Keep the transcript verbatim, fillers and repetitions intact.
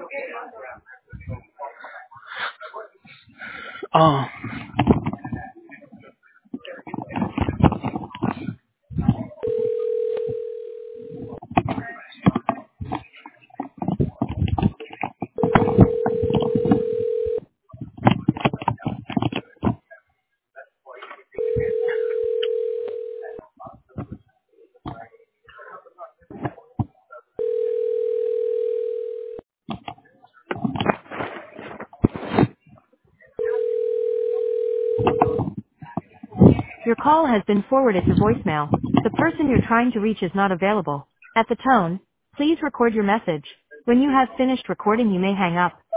Uh, Your call has been forwarded to voicemail. The person you're trying to reach is not available. At the tone, please record your message. When you have finished recording, you may hang up.